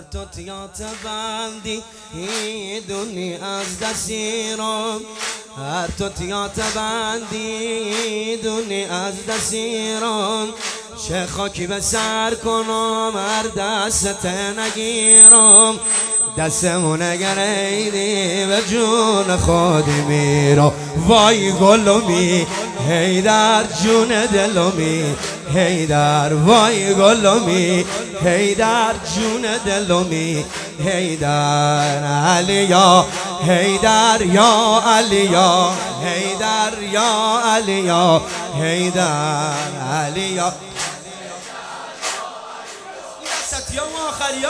تو تیات بندی دونی از دستیرم هر تو تیات بندی دونی از دستیرم چه خاکی به سر کنم هر دست نگیرم دستمون اگر ایدی به جون خود میرم وای گلومی هیدر جون دلومی هیدر وای گلومی هیدر جون دلومی هیدر علیا هیدر یا علیا هیدر یا علیا هیدر علیا ستیام آخریا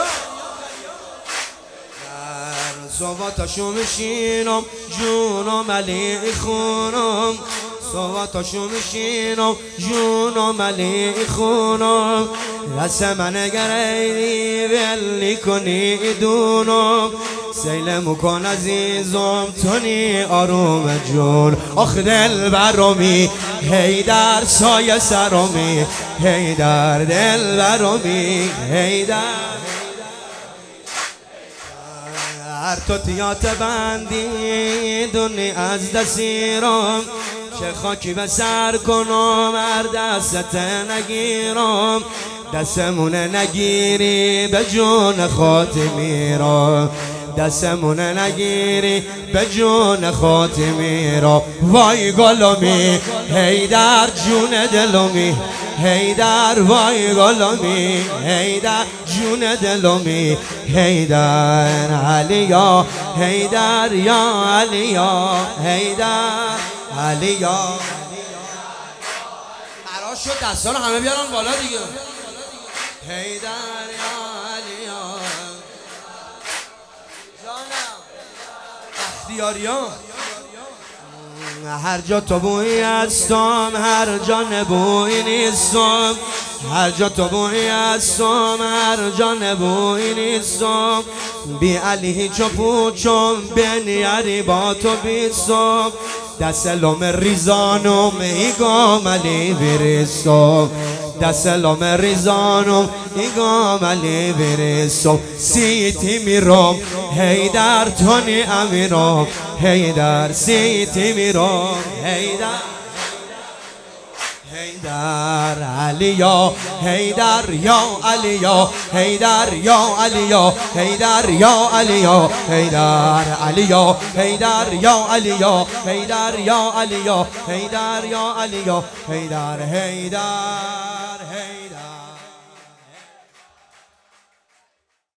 صباتاشو میشینم جونم علی خونم صباتاشو میشینم جونم علی خونم دست من اگر ایدی ولی کنی دونم سیلمو کن عزیزم تونی آروم جون آخ دل برمی هیدر سایه سرمی هیدر دل برمی هیدر هر تو تیات بندی دونی از دستیرم چه خاکی به سر کنم هر دست نگیرم دستمون نگیری به جون خود میرم دستمون نگیری به جون خود میرم وای گلومی هیدر جون دلومی هیدر وای گلومی هیدر جون دلومی هیدر علیا هیدر یا علیا هیدر علیا قرار شد دستا رو همه بیارن بالا دیگه هیدر یا علیا جانم اختیاریا هر جا تو بویی هستم هر جا نبویی نیستم هر جا تو بویی هستم هر جا نبویی نیستم بی علی هیچ و پوچم بنیاری با تو بیستم دست لوم ریزانم ایگام علی بیرستم دست لوم ریزانم ایگام علی بیرستم سیتی میرم هیدر تونی امیرم هیدر سیتی میرم هیدر هیدر علیا هیدر یا علیا هیدر یا علیا هیدر یا علیا هیدر علیا هیدر یا علیا هیدر یا علیا هیدر یا علیا هیدر هیدر